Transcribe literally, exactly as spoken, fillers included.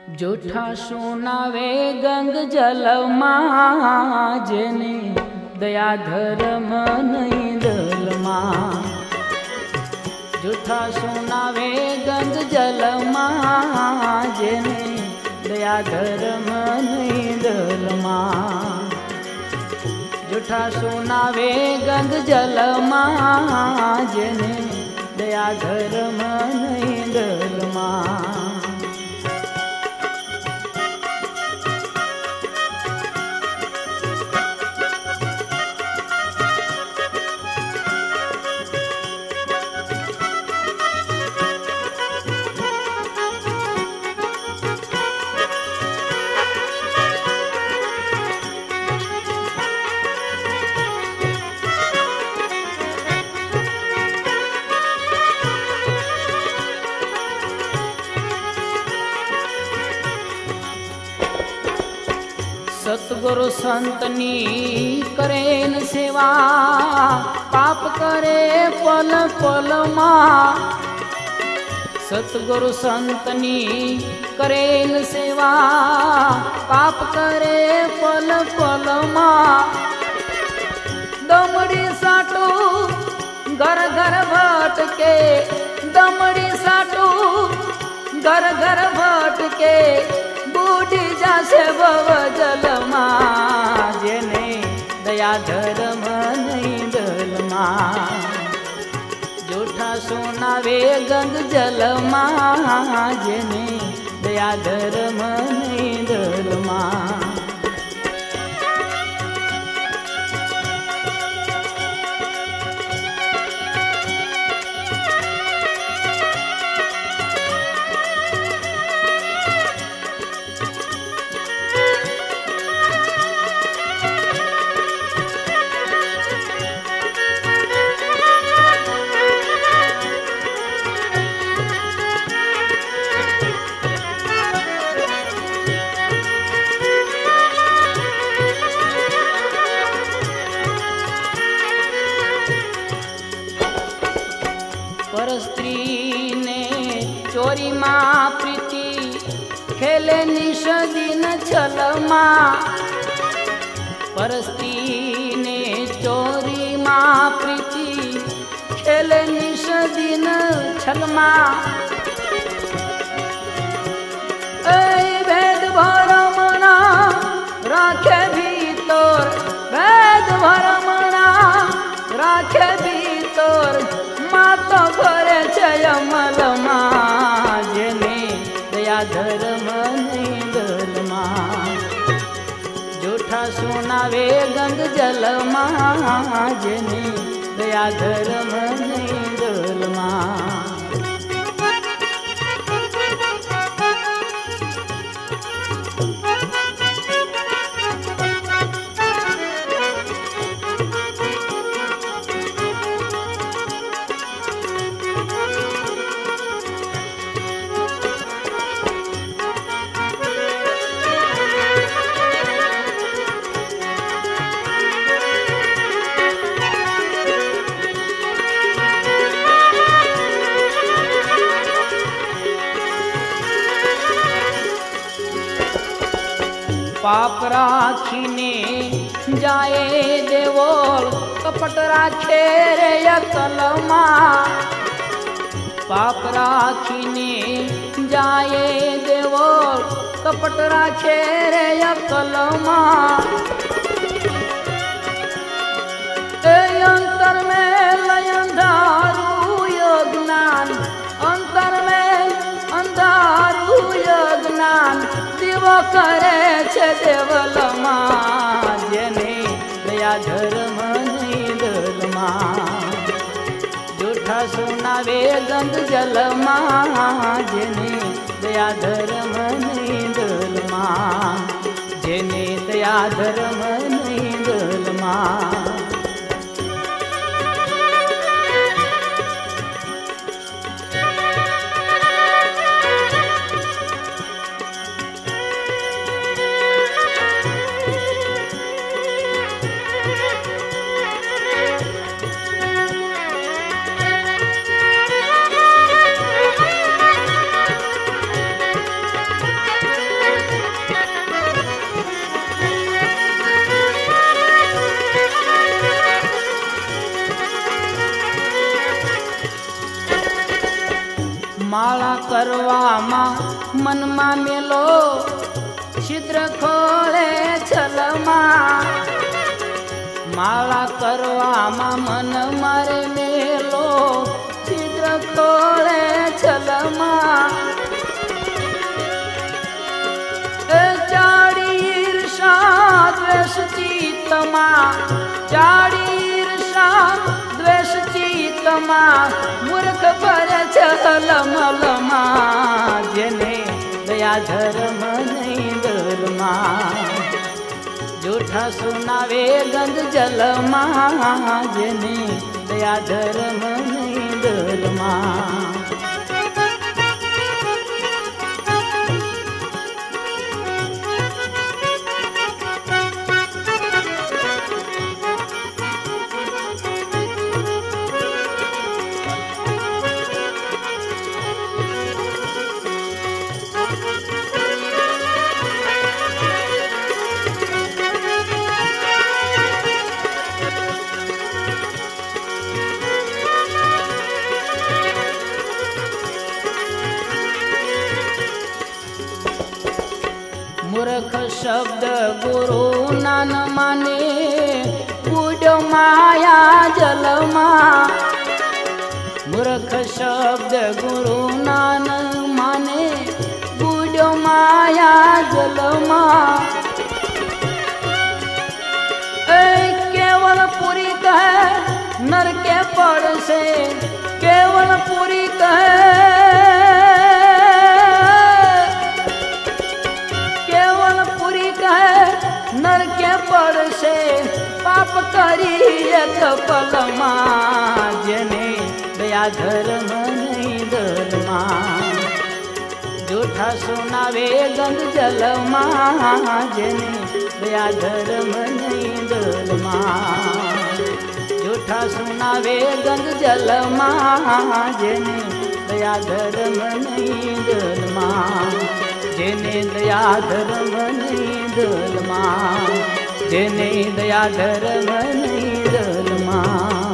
जूठा सुनावे गंग जलમાં જેને દયા ધર્મ નહીં દલમાં જૂઠા સુનાવે ગંગ જલમાં જેને દયા ધર્મ નહીં દલમાં જૂઠા સુનાવે ગંગ જલમાં જેને દયા ધર્મ નહીં દલમાં सतगुरु संतनी करेन सेवा पाप करे पल पल मा सतगुरु संतनी करेन सेवा पाप करे पल पल मा दमड़ी साटू घर घर भटके दमड़ी साटू घर घर भटके बूढ़ी जासे भव जलमा जेने दया धर्म नहीं दलमा जूठा सुनावे गंग जलमा जेने दया धर्म नहीं दलमा पर स्त्री ने चोरी माँ प्रीति खेले निश दिन छलमा पर स्त्री ने चोरी माँ प्रीति खेले निश दिन छलमा वेद भरमना राखे भीतर वेद भरमना राखे भीतर तो घरे छयमलमा जेने दया धर्म नहीं दलमा जूठा सुनावे गंग जलमा जेने दया धर्म नहीं दलमा पाप राखीने जाए देवोल कपट राखे रे अकलमा पाप राखीने जाए देवोल कपट राखे रे अकलमा अंतर में लय अंधारू योग ज्ञान अंतर में अंधारू योग ज्ञान दिवो करे छे देवलमा जेने दया धर्म नहीं दलमा जूठा सुनावे गंग जलमा जेने दया धर्म नहीं दलमा जेने दया धर्म नहीं दलमा माळा કરવામાં મનમાં મેલો છિદ્ર ખોળે છલમાં માળા કરવામાં મન મારે મેલો છિદ્ર ખોળે છલમાં ચાડી ઈર્ષા દ્વેષ ચિત્તમાં ચાડી ઈર્ષા દ્વેષ ચિત્તમાં મૂર્ખ ભરે છલમલમાં જેને દયા ધર્મ નહીં દલમાં જૂઠા સુનાવે ગંધ જલમાં જેને દયા ધર્મ નહીં દલમાં મૂર્ખ શબ્દ ગુરુ નાન માને બુડો માયા જલમાં મૂર્ખ શબ્દ ગુરુ નાન માને બુડો માયા જલમાં કેવલ પૂરી કહે નરકે પડશે કેવલ પૂરી કહે નરકે પડશે પાપ કરી એક પલમાં જેને દયા ધર્મ નહીં દલમાં જૂઠા સુનાવે ગંધ જલમાં જેને દયા ધર્મ નહીં દલમાં જૂઠા સુનાવે ગંધ જલમાં જેને દયા ધર્મ નહીં દલમાં જેને દયા ધર્મ નહીં દલમાં જેને દયા ધર્મ નહીં દલમાં